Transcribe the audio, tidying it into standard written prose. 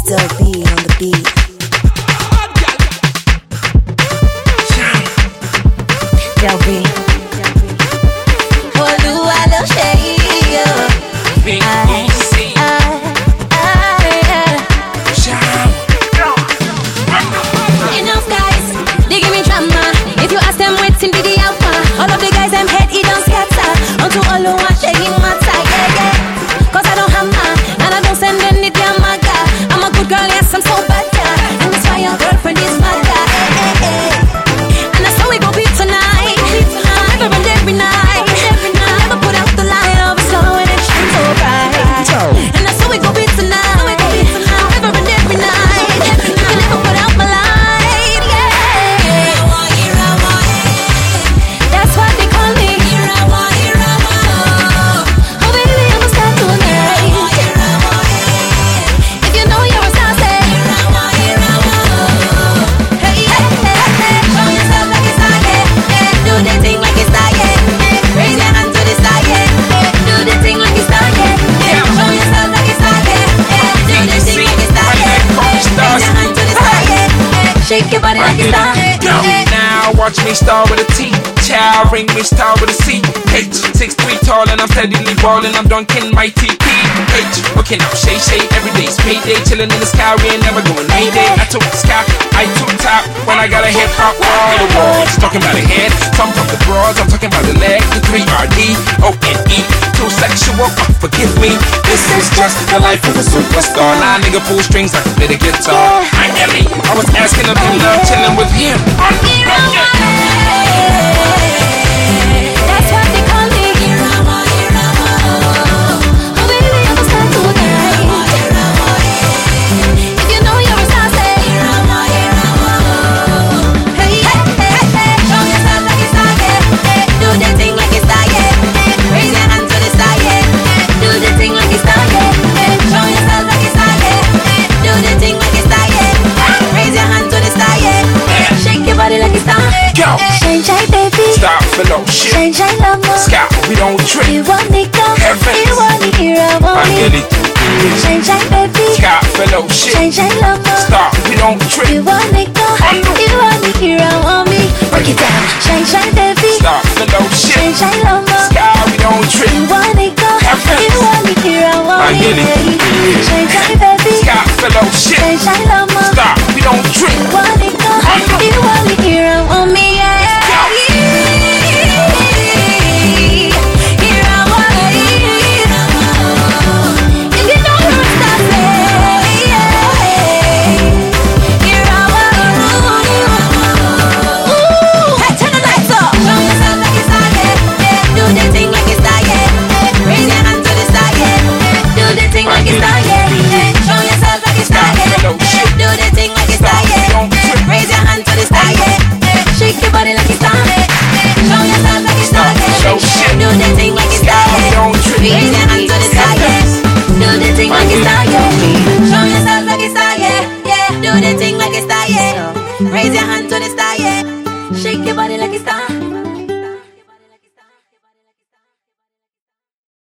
Dubby on the beat. Dubby. Olúwa ló ṣe yìí o. V-E-C. Enough guys, they give me drama. If you ask them waiting be the alpha, all of the guys them head it don't scatter. Unto all who want shaking matter, yeah yeah. Cause I don't hammer and I don't send any damn maga. I'm a good girl, yes I'm so bad, yeah. And that's why your girlfriend is mad, yeah. And that's how we go be tonight. Forever and every night. I never put out the light of a star when it shines so bright. And that's how we go be tonight. Forever and every night. I never put out my light, yeah. That's what they call me. Oh baby, I'm a star tonight. If you know you're a star, say hey, hey, hey, hey. Show yourself like it's not yet. Do the thing like it's not yet. Raise your hand to the sky, yeah. Do the thing like it's not yet. Show yourself like it's not yet. Do the thing like it's not yet. Raise your hand to the sky, yeah. Shake your body like it's not yet. Now watch me star with a T. Child ring me star with a C. H 6'3" tall and I'm steadily balling. I'm dunking my TP. H looking up Shay Shay every day's payday. Chilling in the sky, we ain't never going mayday. I took the sky, I took top when I got a hip hop wall. The walls talking about the head, some talk the broads. I'm talking about the leg, the 3RD, O-N-E. Too sexual, forgive me. This is just the life of a superstar. Nah, nigga pull strings like a bit of guitar. I'm Ellie, I was asking if you love chilling with him. That's what they call me. Oh baby, I'm a star tonight. If you know you're a star, say hey, hey, hey, hey. Show yourself like it's not yet. Do the thing like it's not yet. Raise your hand to the sky, yeah. Do the thing like it's not yet. Show yourself like it's not yet. Do the thing like it's not yet. Raise your hand to the sky, yeah. Shake your body like it's not. Go. Shine, shine, baby. Stop below shit. Shine, shine, lama. Scout, we don't trip. You want me go? Heavens. You want me here? I want I'm me. Ellie. Shine, shine, baby. Scout below shit. Shine, shine, lama. Stop, we don't trip. You want me